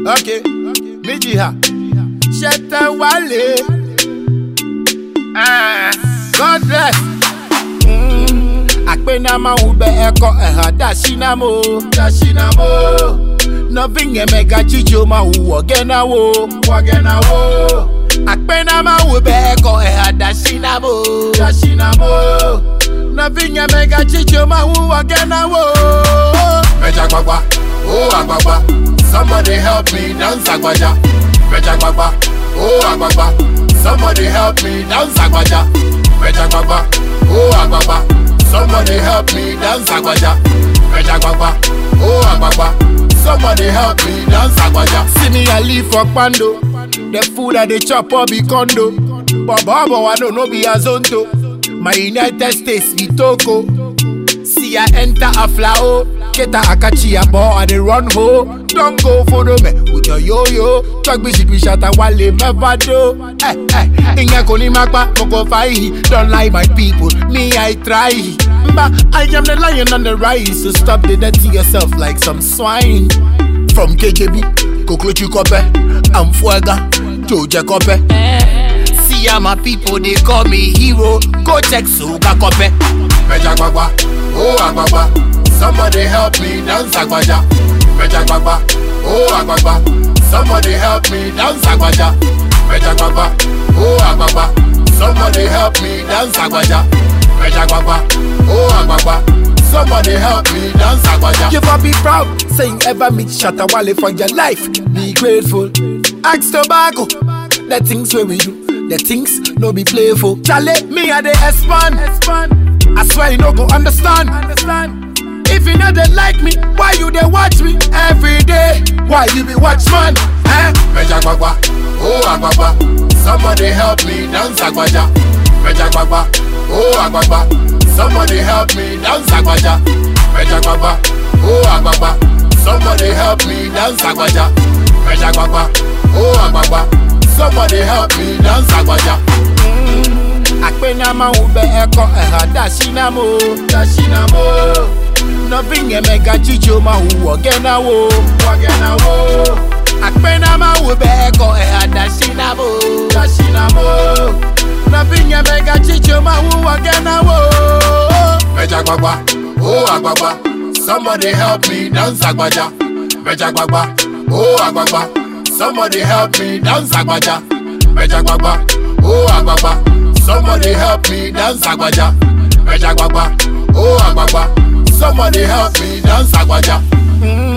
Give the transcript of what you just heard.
Okay, Mijiha, Sheta Wale. God bless. Akpena ma ube eko dashinamo. Nothing mega chicho ma wagena wo. Akpena ma ube eko dashinamo. Nothing mega chicho ma wagena wo. Meja Gbagba, oh Agbagba, somebody help me dance Agbaja. Meja Gbagba, oh Agbagba, somebody help me dance Agbaja. Meja Gbagba, oh Agbagba, somebody help me dance Agbaja. Meja Gbagba, oh Agbagba, somebody help me dance Agbaja. See me I live for Pando, the food that they chop up be condo. But Baba I don't know be a zonto. My United States be toko. See I enter a flower. Keta akachi a ball and they run ho. Don't go follow me with your yo-yo. Talk me shit, we shut a wale never do. Inga koni makba, moko fai. Don't lie my people, me I try. But I am the lion on the rise. So stop the dirty yourself like some swine. From KJB, Koklochi Kope, I'm Fuega, Joja Kope. See my people, they call me hero. Go check Suga Kope. Meja Gbagba, oh Agbagba, somebody help me dance Agbaja. Meja Gbagba, oh Agbagba, somebody help me dance Agbaja. Meja Gbagba, oh Agbagba, somebody help me dance Agbaja. Meja Gbagba, oh Agbagba, somebody help me dance Agbaja. You for be proud, saying ever meet Shatta Wale for your life. Be grateful. Ask Tobago, the things where we do, the things no be playful. Chale, me a they expand. I swear you no go understand. If you know they like me, why you they watch me every day? Why you be watchman? Meja Gbagba, oh Agbagba, somebody help me dance Agbaja. Meja Gbagba, oh Agbagba, somebody help me dance Agbaja. Meja Gbagba, oh Agbagba, somebody help me dance Agbaja. Meja Gbagba, oh Agbagba, somebody help me dance Agbaja. Akpena ma ube eko dashinamo. Nothing mega chicho ma wagena wo. Akpena ma ube eko dashinamo. Nothing mega chicho ma wagena wo. Meja Gbagba, oh Agbagba, somebody help me dance Agbaja. Meja Gbagba, oh Agbagba, somebody help me dance Agbaja. Meja Gbagba, oh Agbagba, somebody help me dance Agbaja. Meja Gbagba, oh Agbagba, somebody help me dance Agbaja.